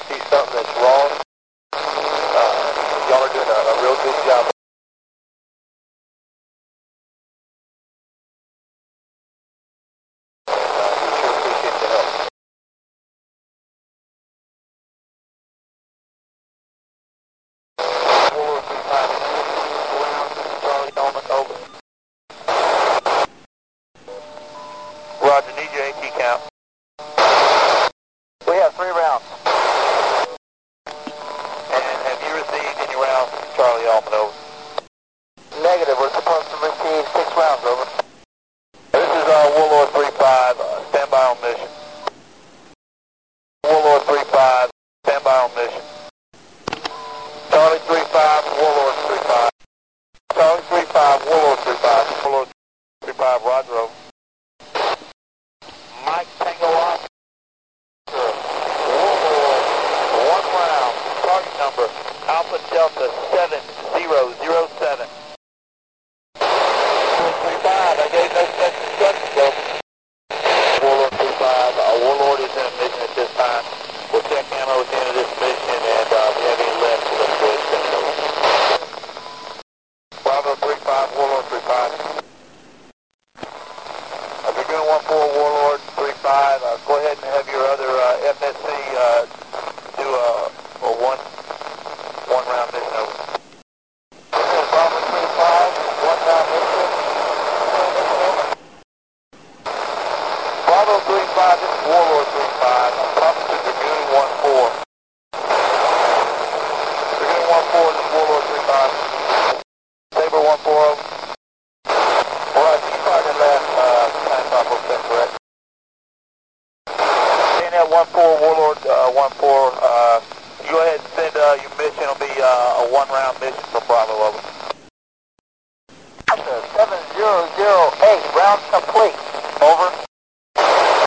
see something that's wrong. Y'all are doing a real good job. We sure appreciate the help. Warlord 35, around Charlie Helmet, over. Roger, need your AT count. We have 3 rounds. And have you received any rounds from Charlie Helmet, over? Negative, we're supposed to receive 6 rounds, over. This is Warlord 35, stand by on mission. Warlord 35, stand by on mission. Charlie 35, Warlord 35. Charlie 35, Warlord 35. Warlord 35, Roger, over. Mike Tango Oscar. Warlord, 1 round, target number, Alpha Delta 7007. Warlord 35, I gave no such instructions, over. Warlord 35, Warlord is in a mission at this time. We'll check ammo at the end of this mission, and we have any left, so let's go ahead and check it over. Bravo 35, Warlord 35. Dragoon 14, Warlord 35, go ahead and have your other FSC do a one round mission, over. Bravo 35, 1 round mission. Bravo 35, this is Warlord 35. I'm talking to Dragoon 14. Dragoon 14, this is Warlord 35. Saber 14, over. Roger, you fired that last time stop, is that correct? CNL 14, Warlord 14, you go ahead and send your mission. It'll be a 1 round mission from Bravo, over. 7008, round complete. Over.